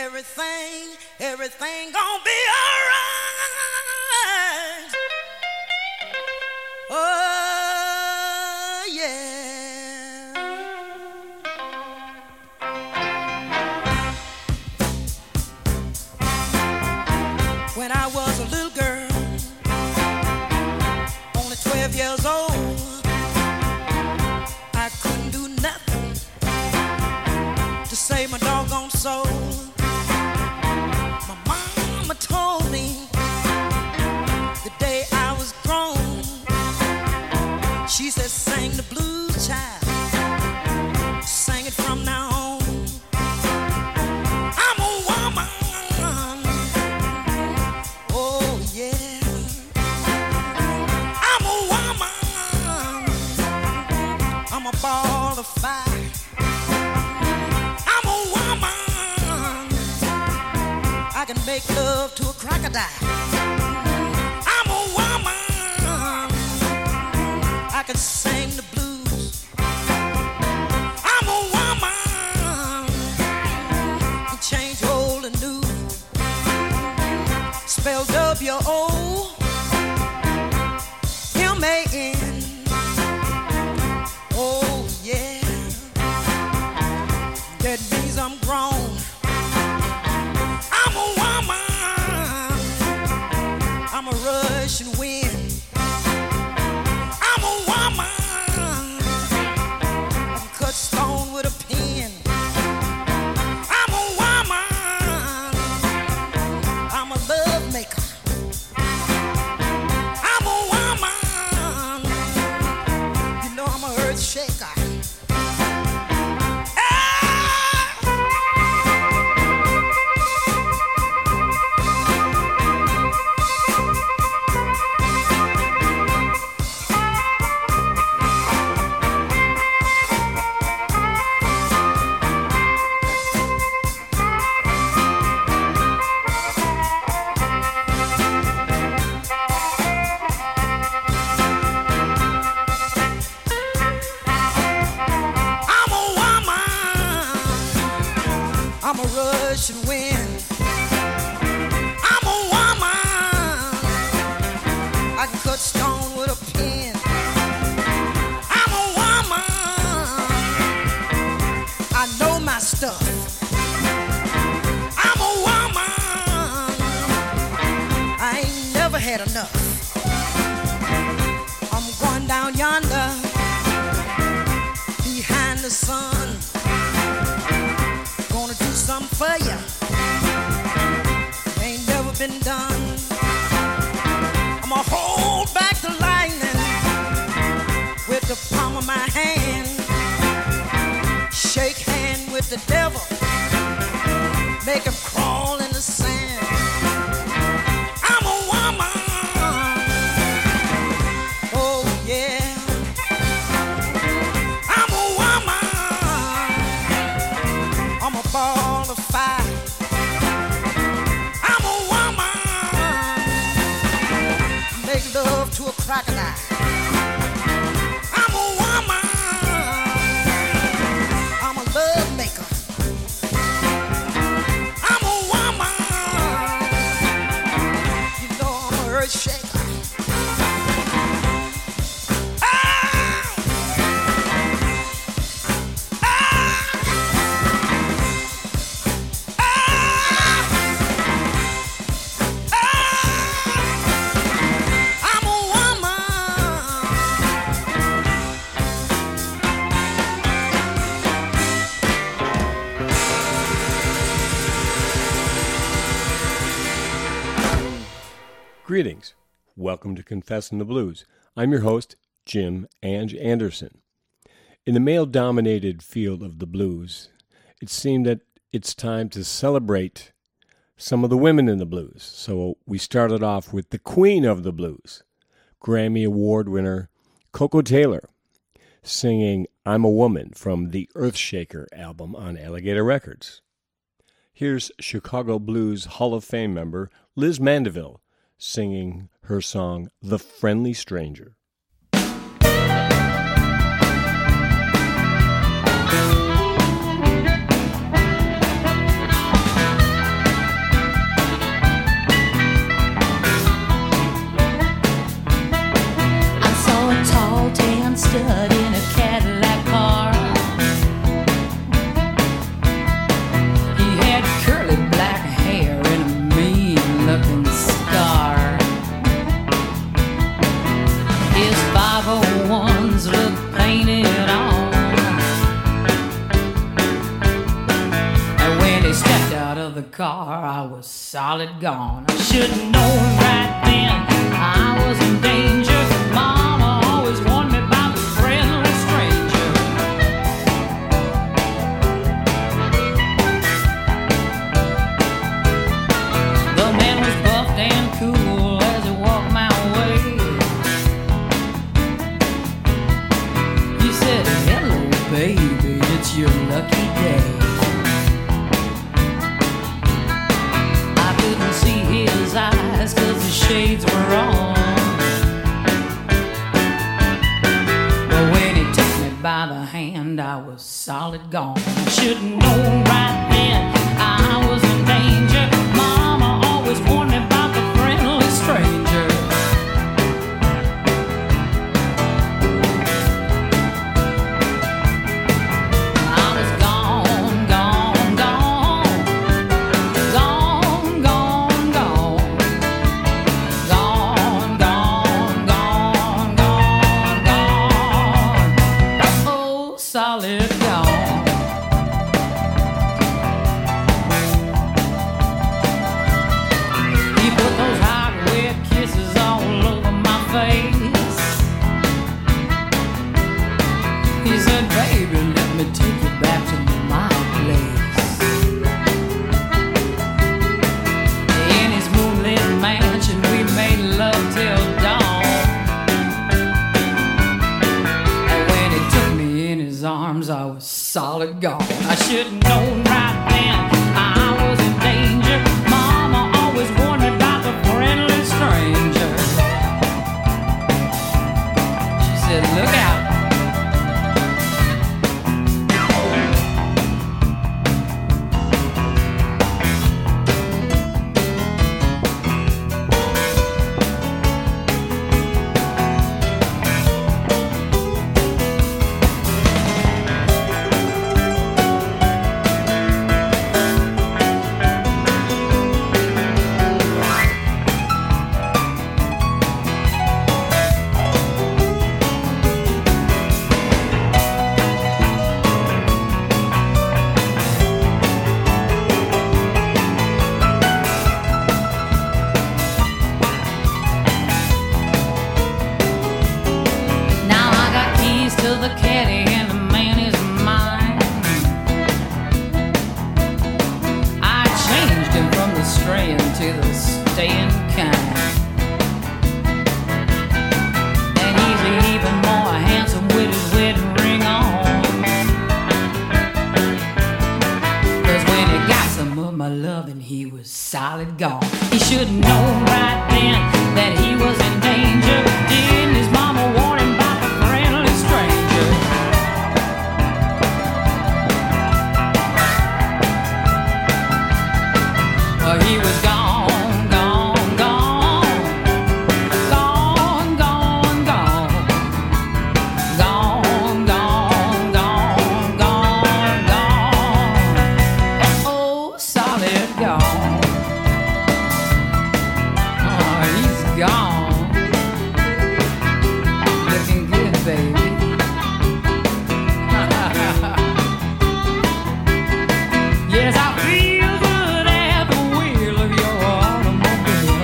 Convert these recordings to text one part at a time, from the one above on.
everything gonna be alright. Oh, yeah. When I was a little girl, only 12 years old, I couldn't do nothing to save my doggone soul. My mama told me the day I was grown, she said, sing the blues, child, sing it from now on. I'm a woman, oh yeah, I'm a woman, I'm a ball of fire. I can make love to a crocodile. I'm a woman. I can sing the blues. I'm a woman. Can change old and new. Spell W-O-M-A-N. Oh yeah. That means I'm grown. I'm a woman. I'm a Russian wind. I'm a woman. I can cut stone with a pen. I'm a woman. I'm a love maker. I'm a woman. You know I'm a earth shaker. I'm a Russian wind. I'm a woman. I can cut stone with a pen. I'm a woman. I know my stuff. I'm a woman. I ain't never had enough. I'm going down yonder behind the sun. Gonna do something for you. Ain't never been done. I'ma hold back the lightning with the palm of my hand. Shake hand with the devil. Make him crawl in the sand. I'm a woman. Oh yeah. I'm a woman. I'm a ball of fire. I'm a woman. Make love to a crocodile. I'm a woman. I'm a love maker. I'm a woman. You know I'm a earth shaker. Greetings. Welcome to Confessing the Blues. I'm your host, Jim Ange Anderson. In the male-dominated field of the blues, it seemed that it's time to celebrate some of the women in the blues. So we started off with the queen of the blues, Grammy Award winner Koko Taylor, singing I'm a Woman from the Earthshaker album on Alligator Records. Here's Chicago Blues Hall of Fame member Liz Mandeville singing her song, The Friendly Stranger. was solid gone. I should've known right then I was in danger. Mama always warned me about the friendly stranger. The man was buffed and cool as he walked my way. He said, "Hello, baby, it's your lucky day." See his eyes 'cause the shades were on. But when he took me by the hand, I was solid gone. I should've known right then I was in danger. Mama always warned me about the friendly stranger. I was gone, gone, gone, gone, gone, gone, gone, gone, gone, gone, gone. Oh, solid gone. He put those hot, wet kisses all over my face. He said, "Baby, let me take you back to my place." In his moonlit mansion, we made love till dawn. And when he took me in his arms, I was solid gone. I should've known right then I was in danger. Mama always warned me about the friendly stranger. She said, "Look out." Now I got keys to the caddy and the man is mine. I changed him from the straying to the staying kind. And he's even more handsome with his wedding ring on. 'Cause when he got some of my loving, he was solid gone. He should've known right then that he was in danger. Didn't his mama warn him about the friendly stranger? He was gone, gone, gone, gone, gone, gone, gone, gone, gone, gone, gone. Oh, solid gone. Oh, he's gone. Looking good, baby. Yes, I feel good at the wheel of your automobile.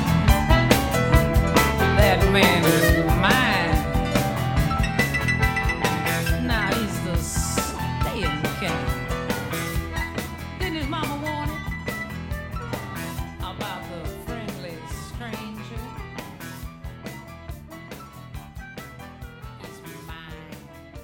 That man is mine. Now he's the staying kind. Didn't his mama warn him about the friendly stranger? He's mine.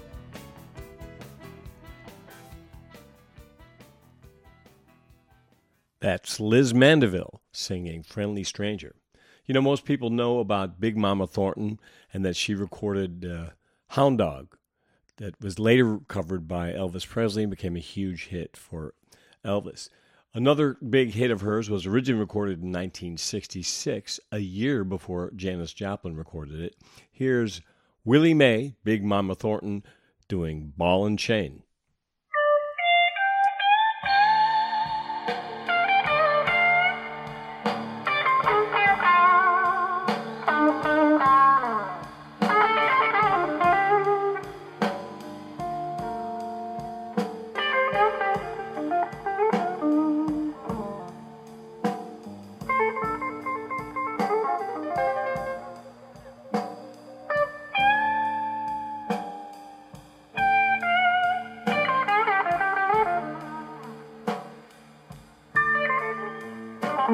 That's Liz Mandeville singing Friendly Stranger. You know, most people know about Big Mama Thornton and that she recorded Hound Dog that was later covered by Elvis Presley and became a huge hit for Elvis. Another big hit of hers was originally recorded in 1966, a year before Janis Joplin recorded it. Here's Willie Mae, Big Mama Thornton, doing Ball and Chain.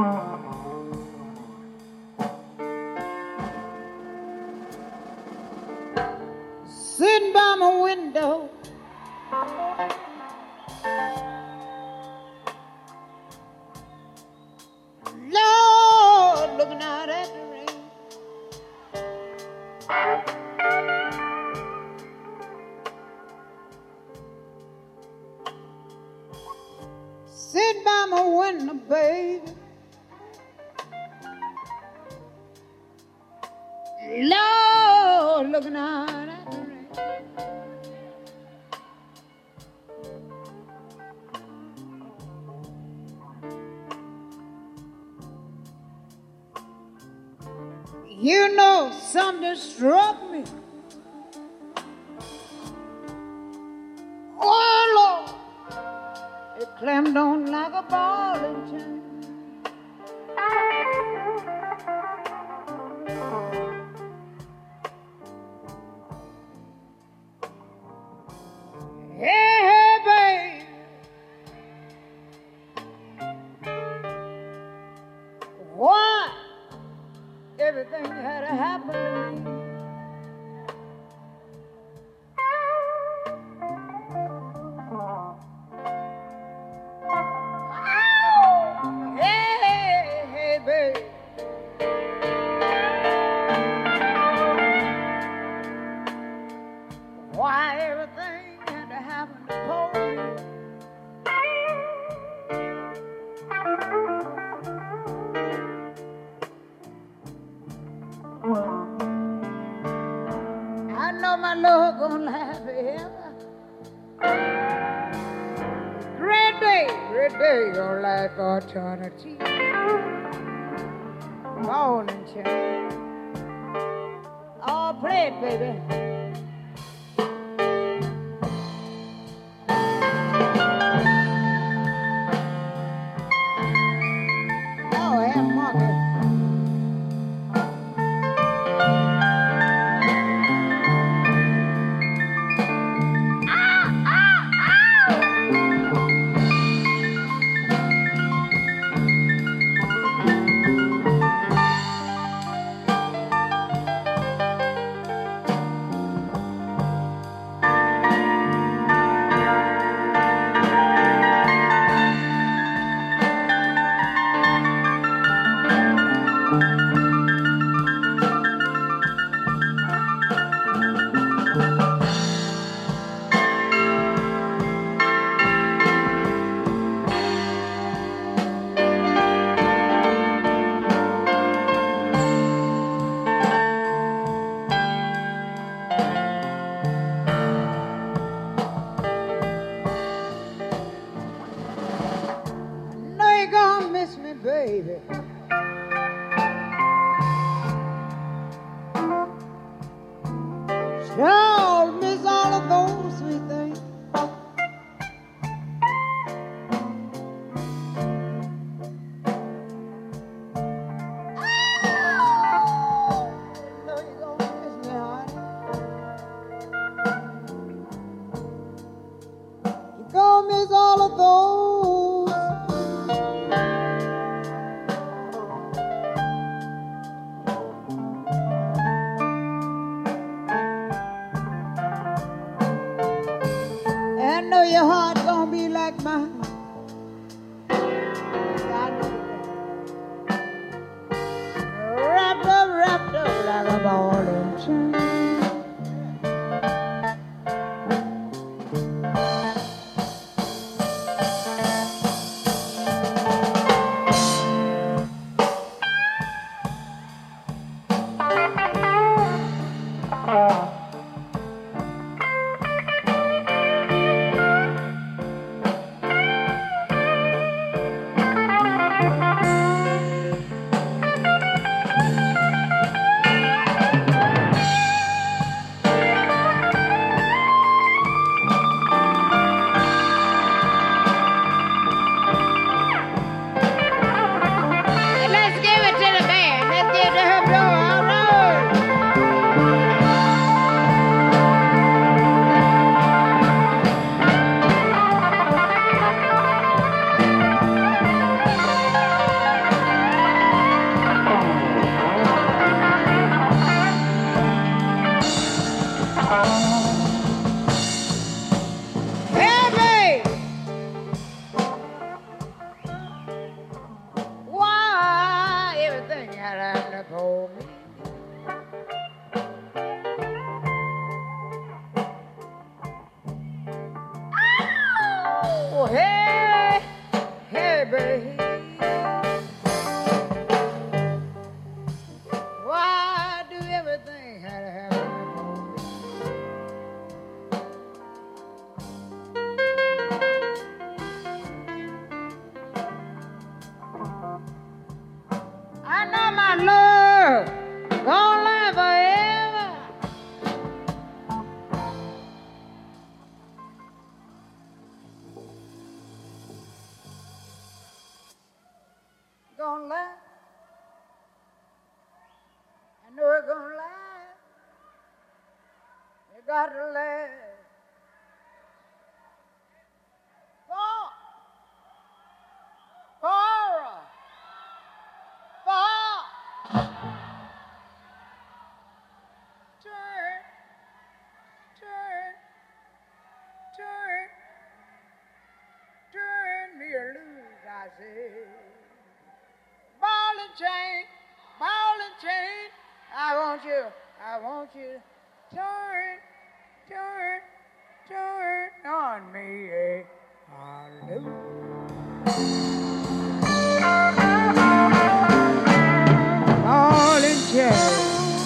Sitting by my window, Lord, looking out at the rain. Sitting by my window, baby, Lord, looking out at the rain. You know, something struck me. Oh, Lord, it clamped on like a ball and chain. Hey, hey, baby, why everything had to happen to me? Hey, hey, baby, why everything had to happen to poor me? I know my Lord gonna laugh forever. Great day, gonna last for eternity. Ball and chain. Oh, play it, baby. Oh, have monkey. Baby, sure miss all of those sweet things. Oh, know you gonna miss me, honey. You gonna miss all of those honey for me. Oh, hey, hey, baby. Why do everything have to happen for me? I know my love gonna last forever. Gonna last. I know it's gonna last. It got to last. Turn me loose, I say. Ball and chain, I want you, turn on me, ball and chain.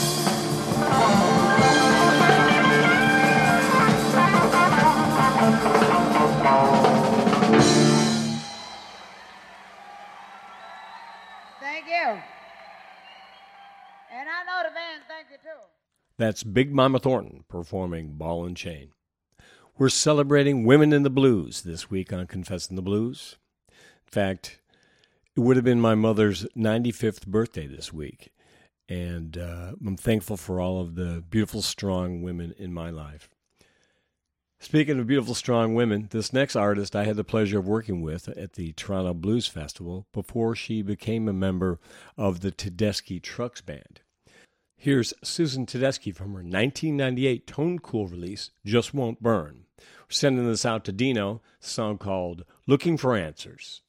Thank you. And I know the band thank you too. That's Big Mama Thornton performing Ball and Chain. We're celebrating women in the blues this week on Confessing the Blues. In fact, it would have been my mother's 95th birthday this week, and I'm thankful for all of the beautiful, strong women in my life. Speaking of beautiful, strong women, this next artist I had the pleasure of working with at the Toronto Blues Festival before she became a member of the Tedeschi Trucks Band. Here's Susan Tedeschi from her 1998 Tone Cool release, Just Won't Burn. We're sending this out to Dino, a song called Looking for Answers.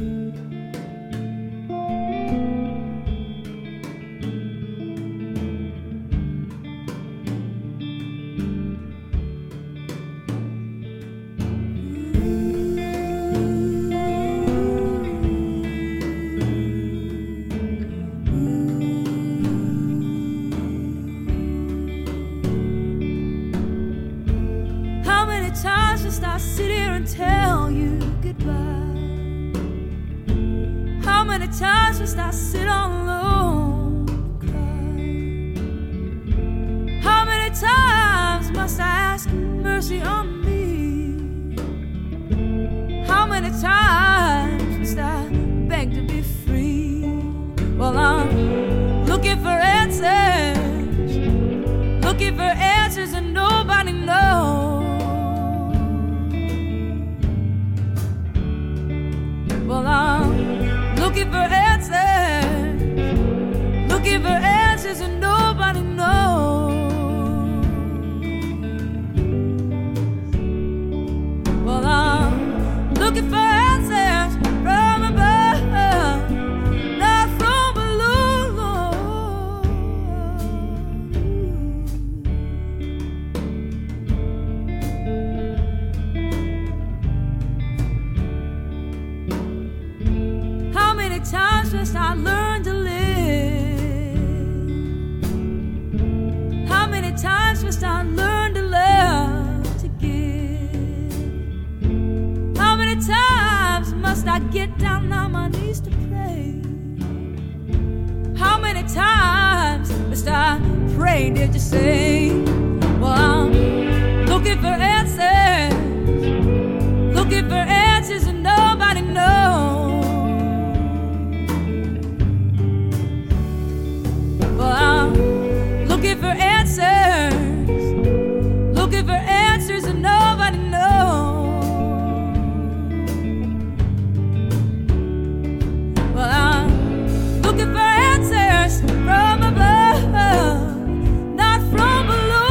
I sit here and tell you goodbye. How many times must I sit all alone and cry? How many times must I ask mercy on me? How many times must I beg to be free? Well, I'm looking for answers, and nobody knows. Well, I'm looking for answers, and nobody knows. Well, I'm looking for answers from above, not from below. How many times must I learn to live? How many times must I learn to love, to give? How many times must I get down on my knees to pray? How many times must I pray, did you say? Well, I'm looking for answers, and nobody knows. Well, I'm looking for answers, and nobody knows. Well, I'm looking for answers from above, not from below.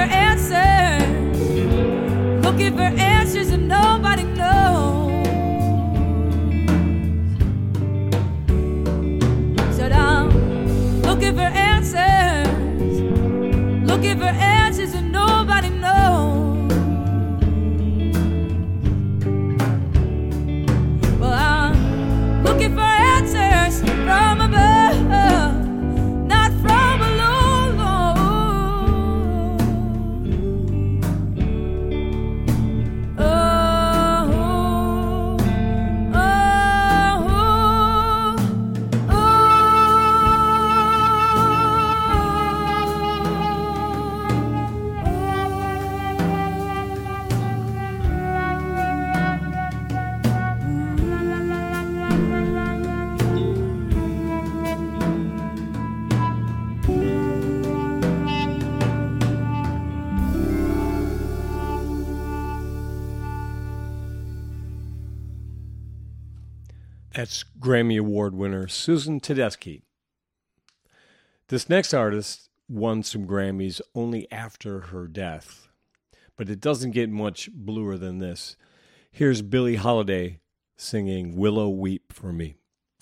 answers, looking for answers and nobody knows. Said I'm looking for answers, looking for answers and nobody knows. Well, I'm looking for answers from above, not from below. That's Grammy Award winner Susan Tedeschi. This next artist won some Grammys only after her death, but it doesn't get much bluer than this. Here's Billie Holiday singing Willow Weep for Me.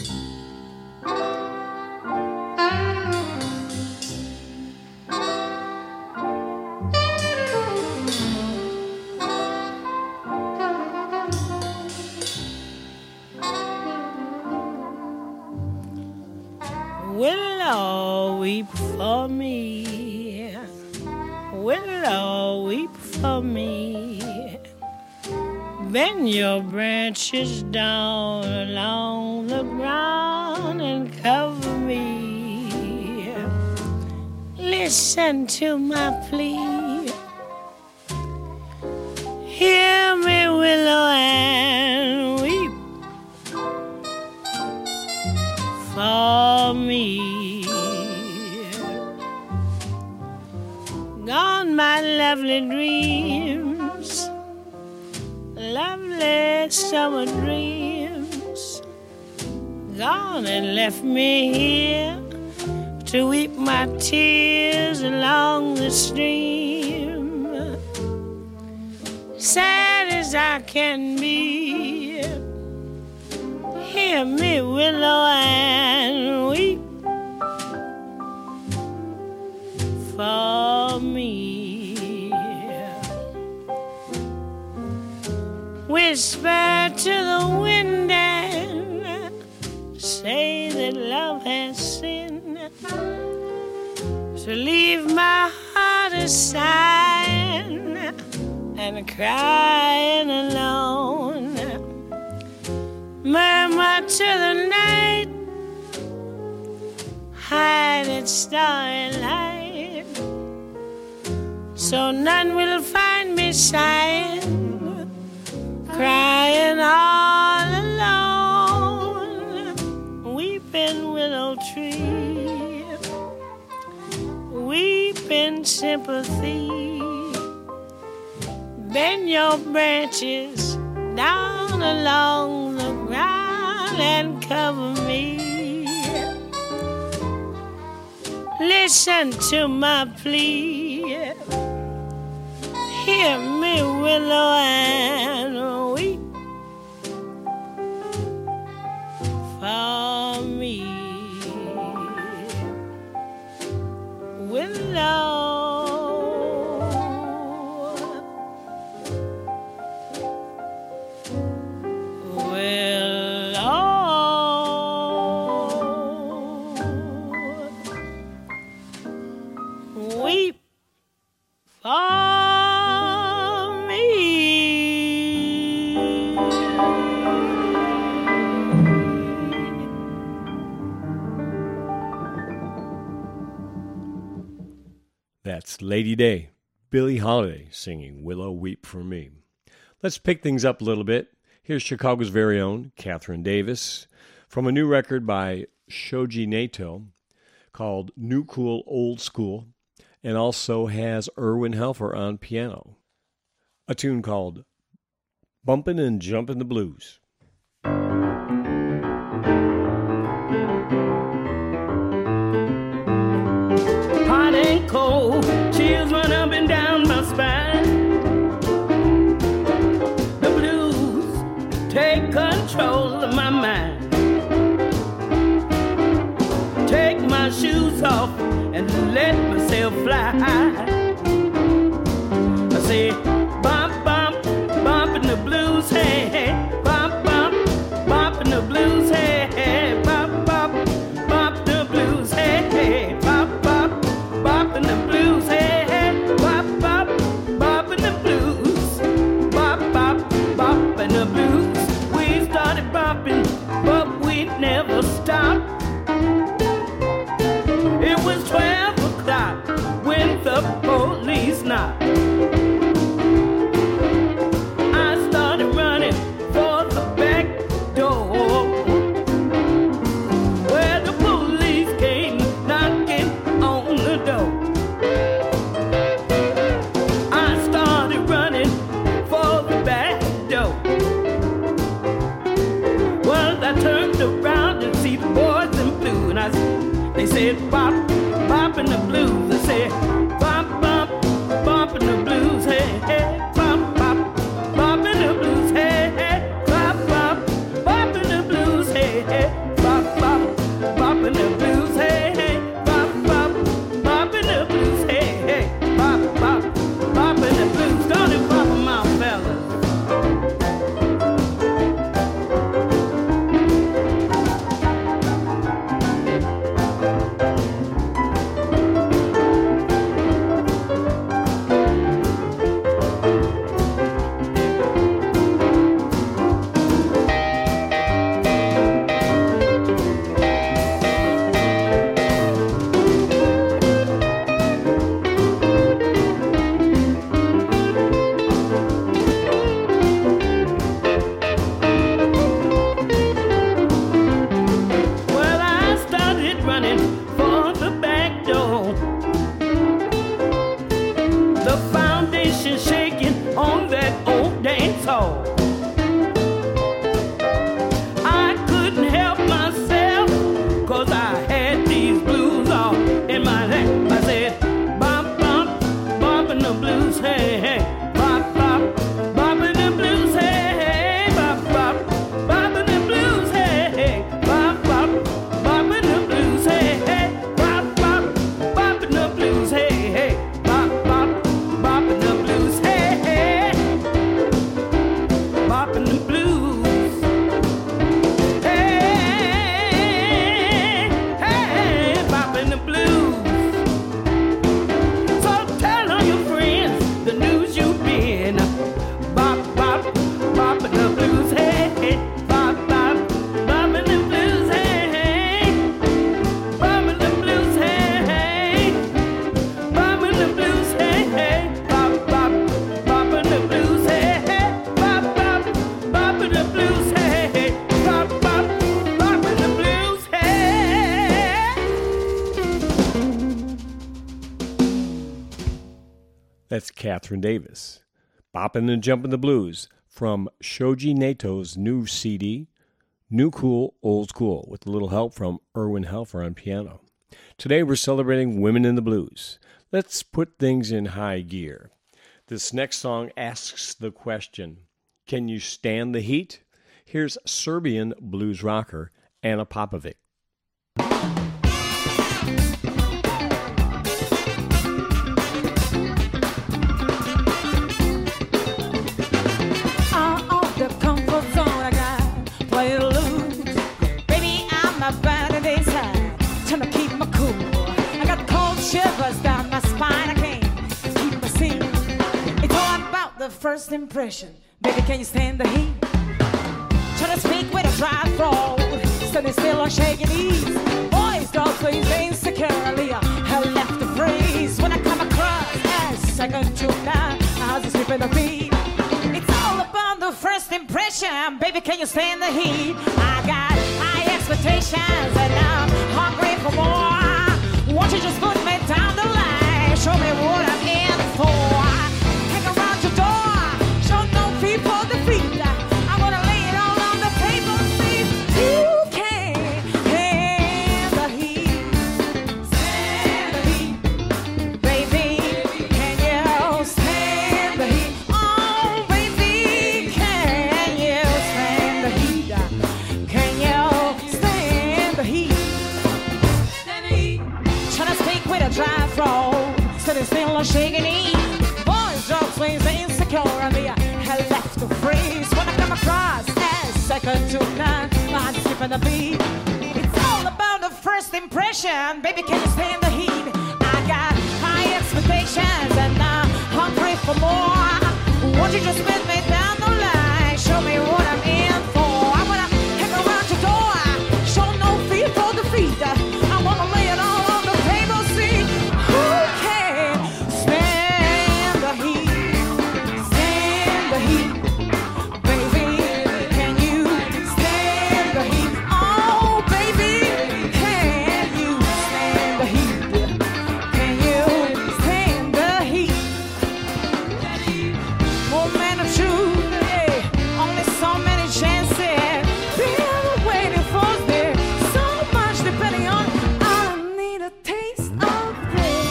Willow, weep for me. Willow, weep for me. Bend your branches down along the ground and cover me. Listen to my plea. Hear me, willow, and weep for me. Gone my lovely dreams, lovely summer dreams. Gone and left me here to weep my tears along the stream. Sad as I can be, hear me, willow, and weep for me. Whisper to the wind and say that love has sinned, so leave my heart aside and crying alone. Murmur to the night, hide its starry light, so none will find me sighing, crying all alone. Weeping willow tree, weeping sympathy, bend your branches down along the ground and cover me. Listen to my plea. Hear me, willow, and weep for me. Willow. Weep for me. That's Lady Day, Billie Holiday singing Willow Weep for Me. Let's pick things up a little bit. Here's Chicago's very own Catherine Davis from a new record by Shoji Nato called New Cool, Old School, and also has Erwin Helfer on piano. A tune called Bumpin' and Jumpin' the Blues. Hot and cold, chills run up and down I say, bump, bump, bump in the blues, hey, hey. Bump, bump, bump in the blues, hey, hey. Bump, bump, bump in the blues, hey, hey. Bump, bump, bump in the blues, hey, hey. Bump, bump, bump in the blues. Bump, bump, bump in the blues. We started bumping, but we never stopped. It was 12 o'clock when the police knocked. I started running for the back door, where the police came knocking on the door. I started running for the back door. Well, I turned around and see the boys in blue, and they said, bop, bop in the blues. They said, bump, bump, bump in the blues. Hey, hey, bump, bop, bop in the blues. Hey, hey, bop, bop, bop in the blues. Hey, hey, bop, bop, bop in the blues. Hey, hey, bop, bop, bop in the blues. Hey, hey, bop, bop, bop in the blues. Don't it bop 'em out, fellas? Well, I started running for the back door. The foundation shaking on that old dance hall. I couldn't help myself, 'cause I had these blues all in my neck. I said, bump, bump, bump in the blues, hey, hey. Bop, bop, bop in the blues, hey, hey. Bop, bop, bop in the blues, hey, hey. Bop, bop, bop in the blues, hey, hey. Bop, bop, bop in the blues, hey, hey. Bop, bop, bop in the blues, hey, hey. Bop in the blues. Hey, hey, bop in the blues. So tell all your friends the news you've been. Bop, bop, bop in the blues, hey, hey. Bop, bop, bop in the blues, hey, hey. Bop in the blues, hey, hey. Bop in the blues, hey, hey. Bop, bop, bop in the blues, hey, hey. Bop, bop, bop in the blues, hey, hey. Bop, bop, bop in the blues, hey. That's Catherine Davis. Boppin' and Jumpin' the Blues from Shoji Nato's new CD, New Cool, Old School, with a little help from Erwin Helfer on piano. Today we're celebrating women in the blues. Let's put things in high gear. This next song asks the question, can you stand the heat? Here's Serbian blues rocker Ana Popovic. Out of the comfort zone, I got play to lose. Baby, I'm a burning inside, trying to keep my cool. I got cold shivers down my spine, I can't keep my seat. It's all about the first impression. Baby, can you stand the heat? Try to speak with a dry throat, standing still on shaking knees. Boys, girls, please, insecurely, I left the phrase. When I come across as second to none, I was sleeping the beat. It's all about the first impression. Baby, can you stand the heat? I got high expectations and I'm hungry for more. Won't you just put me down the line? Show me what I'm in for. Hang around your door, show no people defeat. I wanna lay it all on the table. See, you can stand the heat. Stand the heat. Baby, can you stand the heat? Oh, baby, can you stand the heat? on shaking E. Boys, dog swings, the insecure, and the hell left to freeze. When I come across as second to none, I'm skipping the beat. It's all about the first impression. Baby, can you stand the heat? I got high expectations, and I'm hungry for more. Won't you just spit me down the line? Show me what I'm in for. I wanna hang around your door. Show no fear for defeat. I wanna lay it all on the table. See who can stand the heat. Stand the heat, baby. Can you stand the heat? Oh, baby, can you stand the heat? Can you stand the heat? Moment of truth, yeah. Only so many chances. Been waiting for this so much, depending on. I need a taste of this.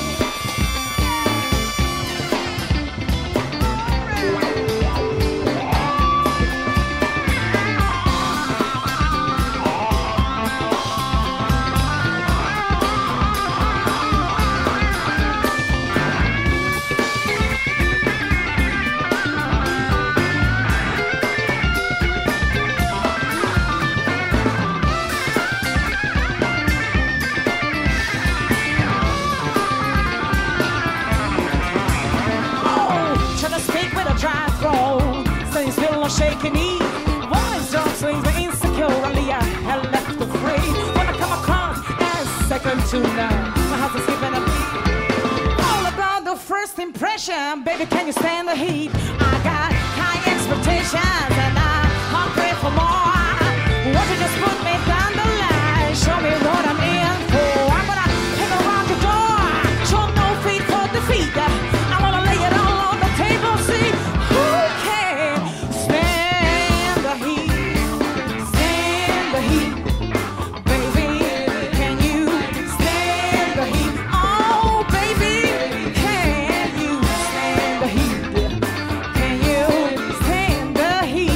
Trying to speak with a dry throat, saying still a shaking E. Boys, dog swings, but insecure, only I had left to free. When I come across as second to none, my house is skipping a beat. All about the first impression, baby, can you stand the heat? I got high expectations, and I'm hungry for more. Won't you just put me down the line? Show me what I'm in for. I'm gonna hang around your door. Show no feet for defeat. I wanna lay it all on the table. See who can stand the heat. Stand the heat, baby. Can you stand the heat? Oh, baby, can you stand the heat? Can you stand the heat?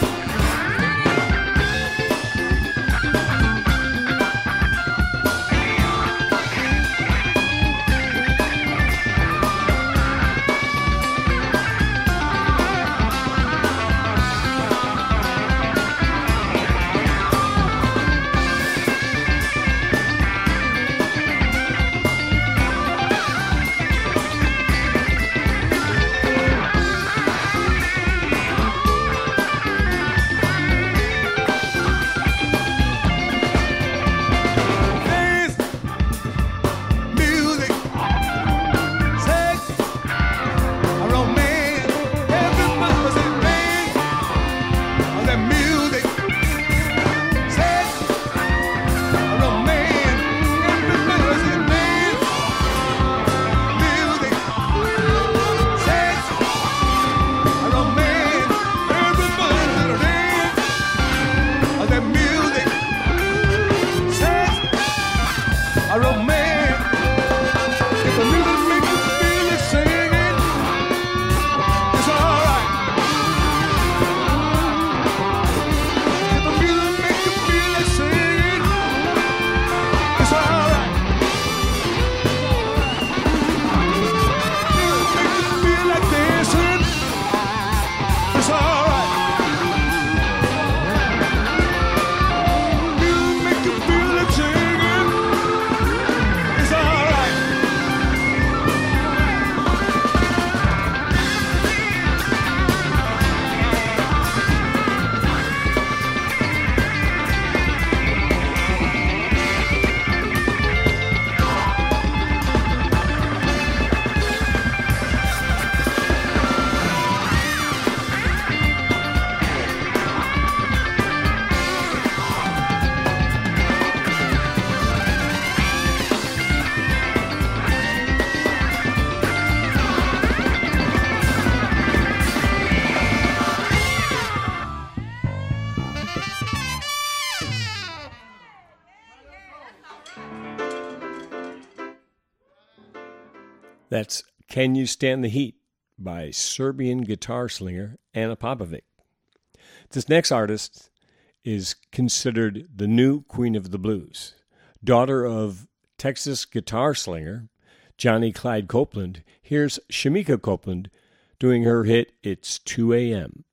Dance, music, sex, romance. Everybody was in dance. On that music, sex, romance. Everybody was in dance. Music, sex, romance. Everybody had a dance. On that music, sex, a romance. If the music make you feel like singing, it's alright. If the music make you feel like singing, it's alright. Music make you feel like dancing, it's alright. Music make you feel like singing, it's alright. That's Can You Stand the Heat by Serbian guitar slinger Anna Popovic. This next artist is considered the new Queen of the Blues, daughter of Texas guitar slinger Johnny Clyde Copeland. Here's Shamika Copeland doing her hit, It's 2 a.m.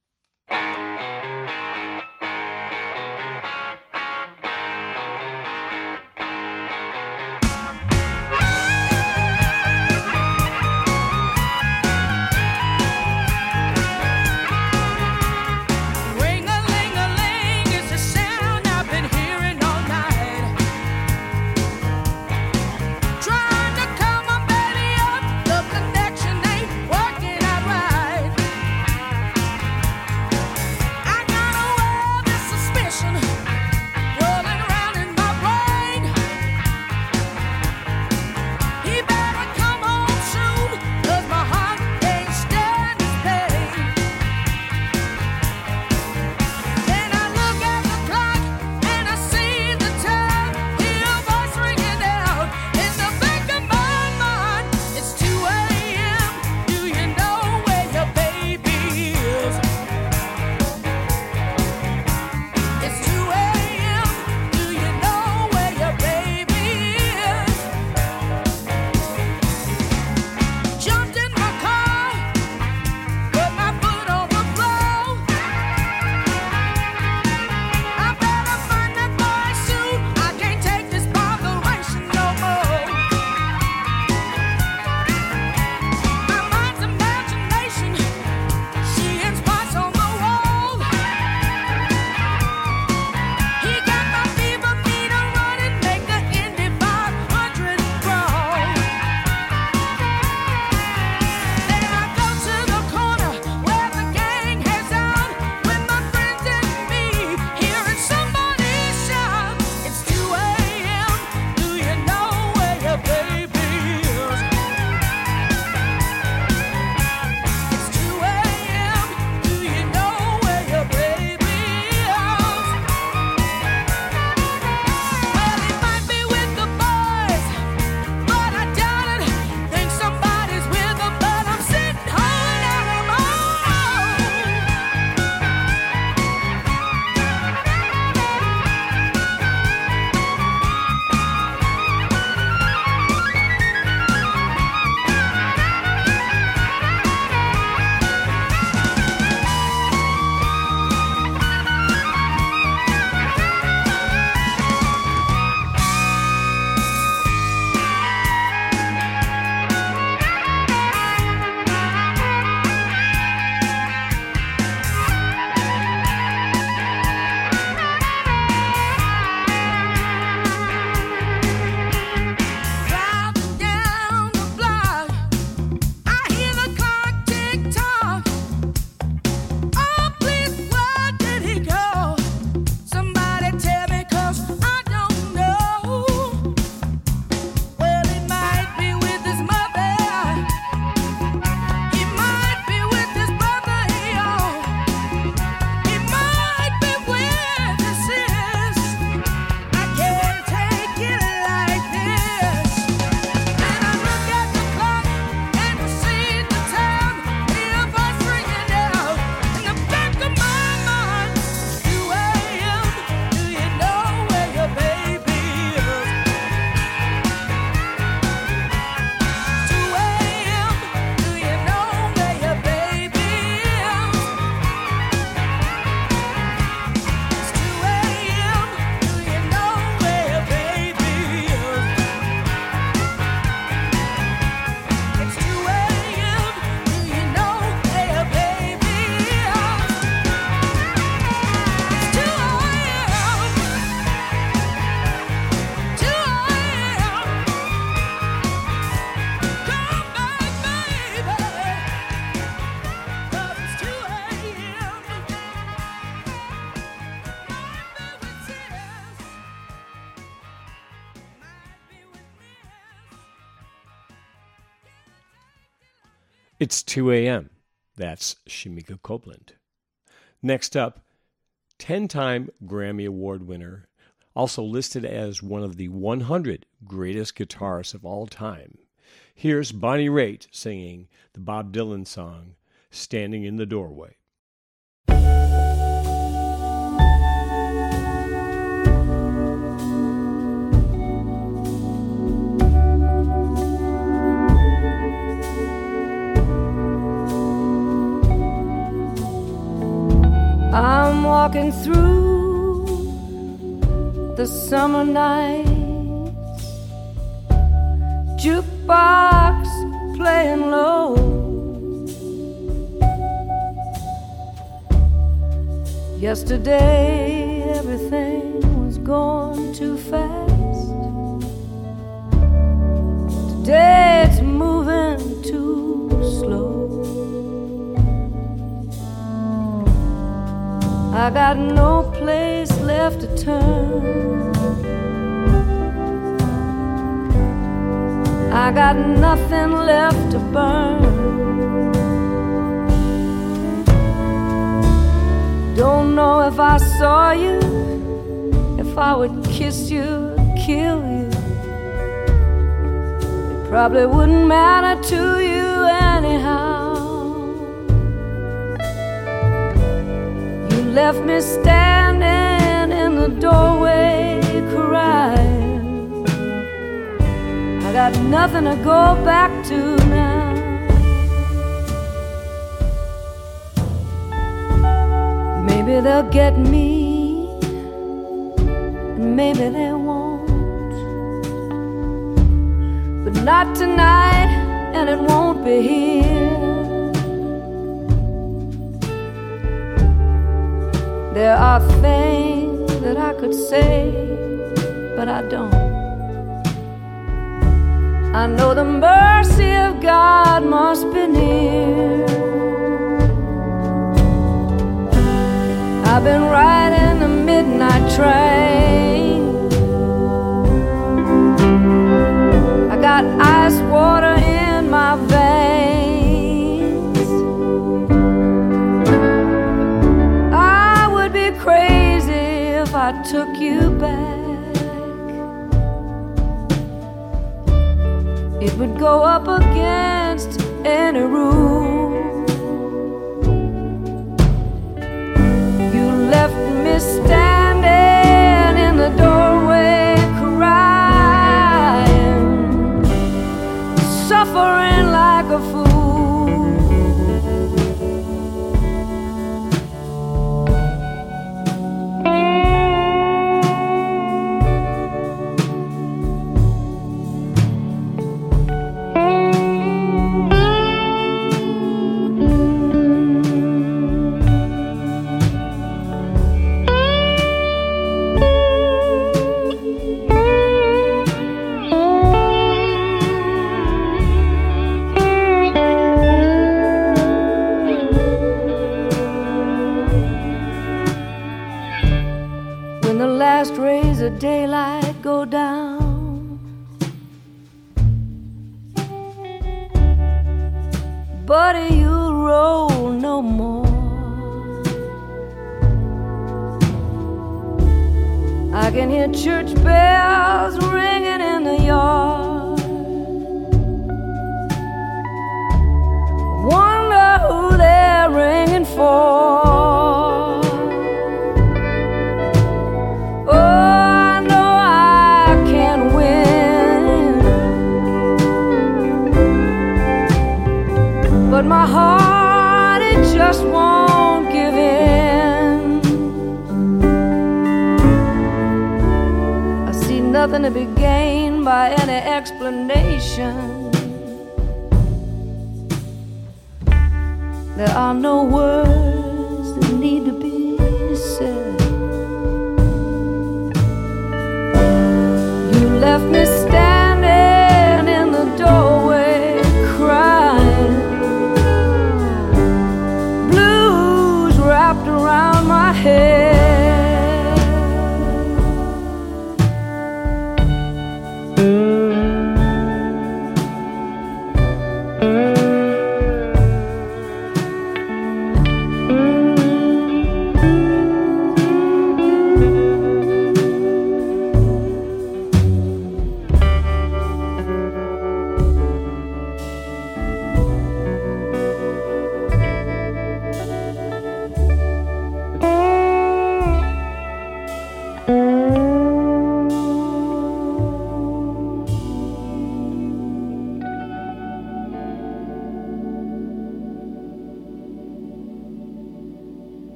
It's 2 a.m. That's Shamika Copeland. Next up, 10-time Grammy Award winner, also listed as one of the 100 greatest guitarists of all time. Here's Bonnie Raitt singing the Bob Dylan song, Standing in the Doorway. walking through the summer nights, jukebox playing low, yesterday everything was gone too fast, today it's moving too slow. I got no place left to turn, I got nothing left to burn. Don't know if I saw you, if I would kiss you, kill you. It probably wouldn't matter to you anyhow. Left me standing in the doorway crying. I got nothing to go back to now. Maybe they'll get me, and maybe they won't, but not tonight, and it won't be here. There are things that I could say, but I don't. I know the mercy of God must be near. I've been riding the midnight train, I got ice water in my veins. Crazy if I took you back, it would go up against any rule. You left me standing in the doorway crying, suffering like a fool. Daylight go down, buddy, you'll roll no more. I can hear church bells ringing in the yard, wonder who they're ringing for. But my heart, it just won't give in. I see nothing to be gained by any explanation. There are no words that need to be said. You left me standing in the doorway crying, wrapped around my head.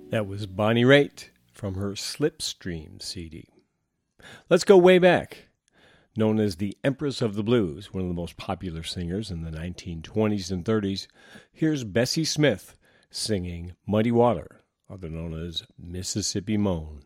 That was Bonnie Raitt from her Slipstream CD. Let's go way back. Known as the Empress of the Blues, one of the most popular singers in the 1920s and 30s, here's Bessie Smith singing Muddy Water, otherwise known as Mississippi Moan.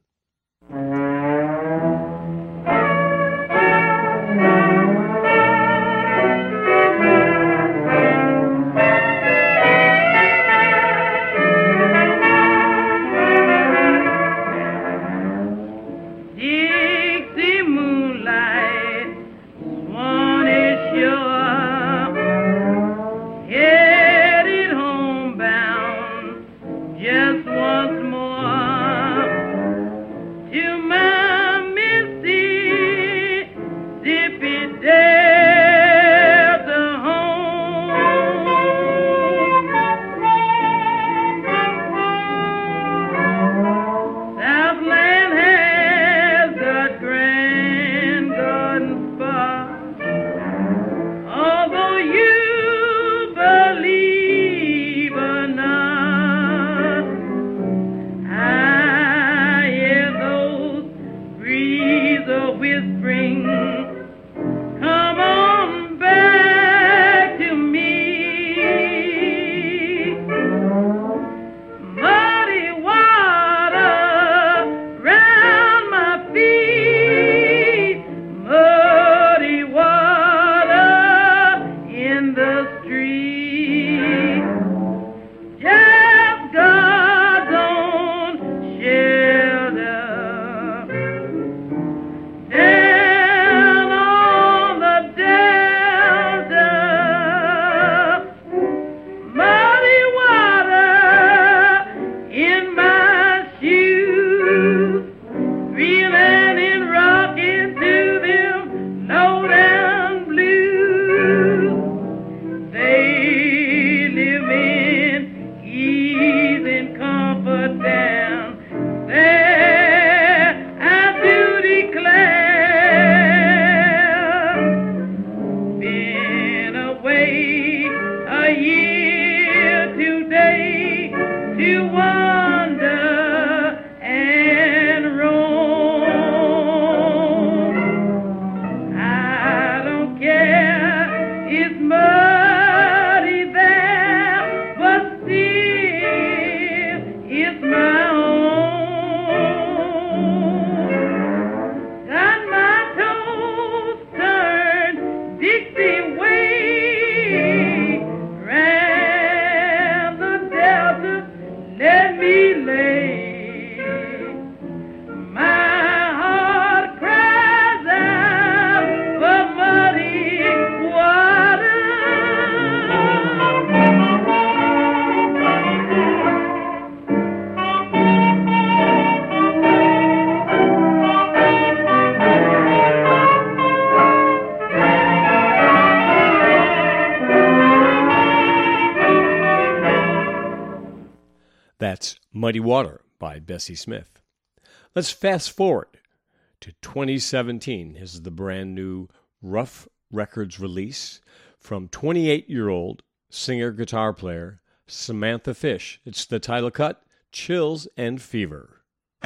That's Muddy Water by Bessie Smith. Let's fast forward to 2017. This is the brand new Rough Records release from 28-year-old singer-guitar player Samantha Fish. It's the title cut, Chills and Fever.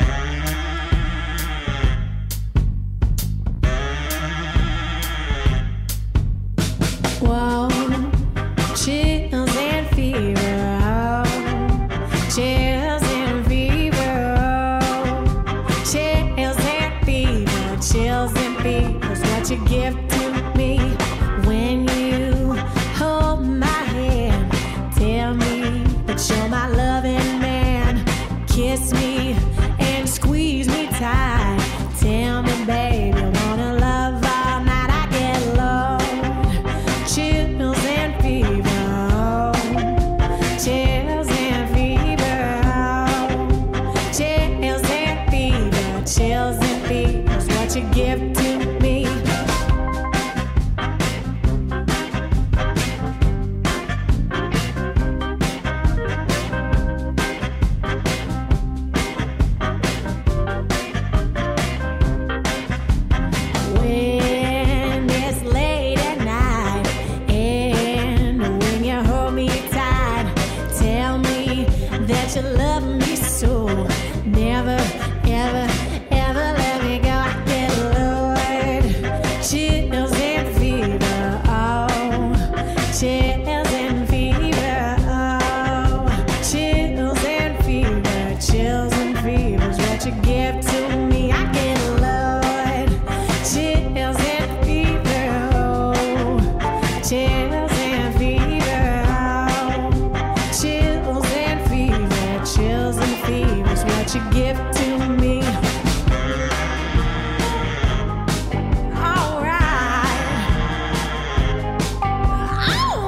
Whoa, chills and fever. Chills and fever, chills and fever, chills and fever is what you give to me when you hold my hand. Tell me that you're my loving man. Kiss me and squeeze you give to me. All right. Oh.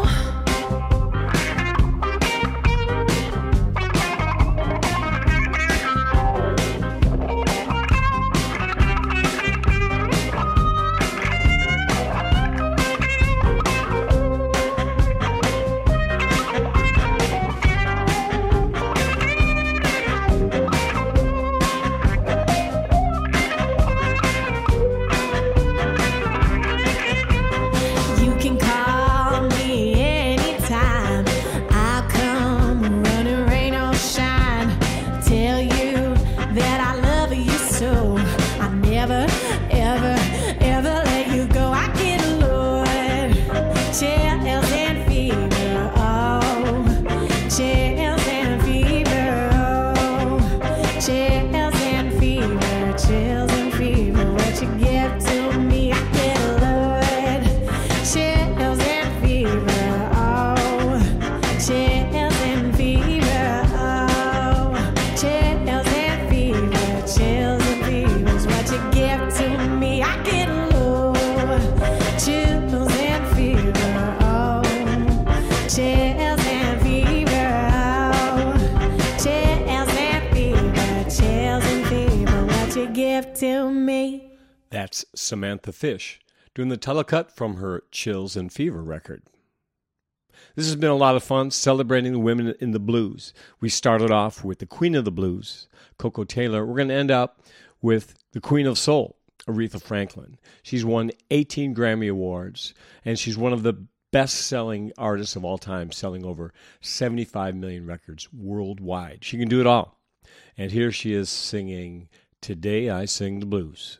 You can call me anytime. I'll come, running rain or shine. Tell you that I love you so. I never, ever, ever let you go. I get Lord, chills and fever. Oh, chills and fever. Oh, chills and fever. Chills and fever. What you give to me, I get Lord, chills and fever. Oh, chills and fever. Oh, chills and fever. Chills and fever is what you give to me. I get Lord, chills and fever. Oh, chills and fever. Oh, chills and fever. Chills and fever. What you give to me. That's Samantha Fish doing the telecut from her Chills and Fever record. This has been a lot of fun celebrating the women in the blues. We started off with the Queen of the Blues, Coco Taylor. We're going to end up with the Queen of Soul, Aretha Franklin. She's won 18 Grammy Awards, and she's one of the best-selling artists of all time, selling over 75 million records worldwide. She can do it all. And here she is singing Today I Sing the Blues.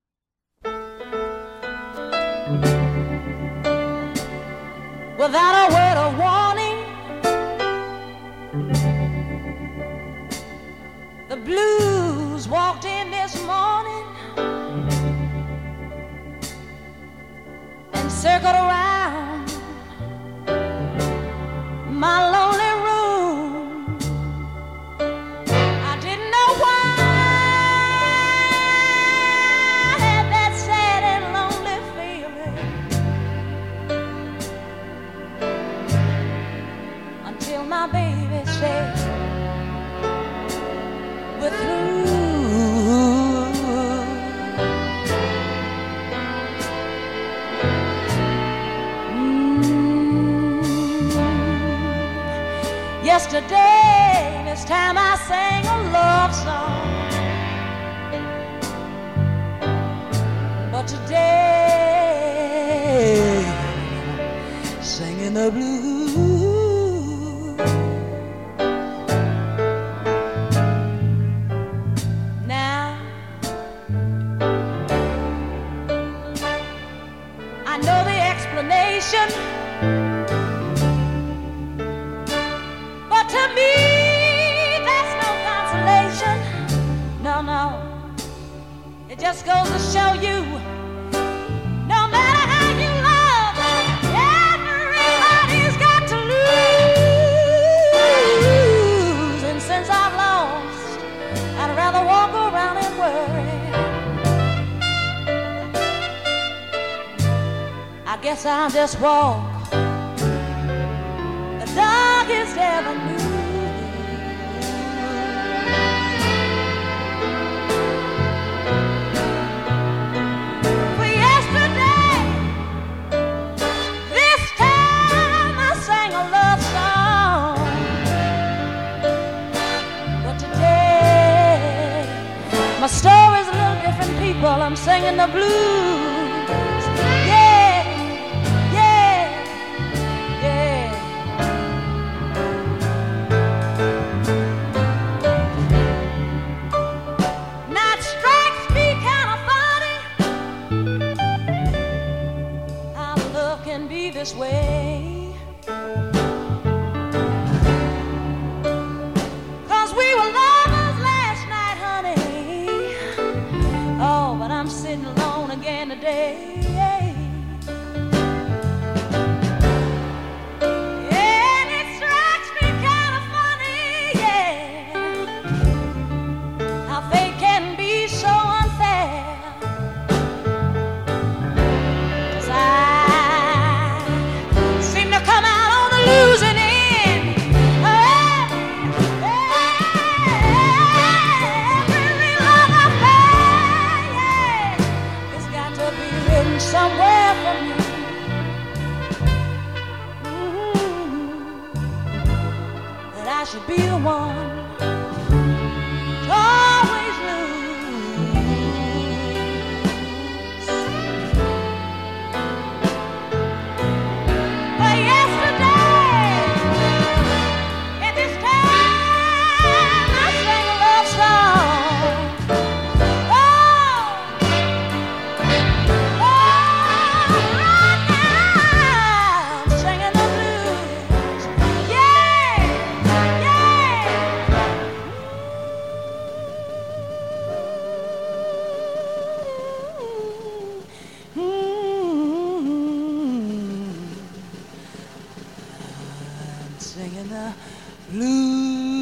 Without a word of warning, the blues walked in this morning and circled around my lonely room. I didn't know why I had that sad and lonely feeling until my baby said, we're through. Yesterday, this time I sang a love song, but today, singing the blues. Now, I know the explanation, but to me, that's no consolation. No, no, it just goes to show you, no matter how you love, everybody's got to lose. And since I've lost, I'd rather walk around and worry. I guess I'll just walk the darkest avenue. For yesterday, this time I sang a love song, but today my story's a little different, people. I'm singing the blues. Yeah, yeah, yeah. Now it strikes me kind of funny how love can be this way. 'Cause we were lovers last night, honey. Oh, but I'm sitting alone again today. I should be the one to always lose. But yesterday, at this time, I sang a love song. Right now, I'm singing the blues. Yeah, yeah. I'm singing the blues.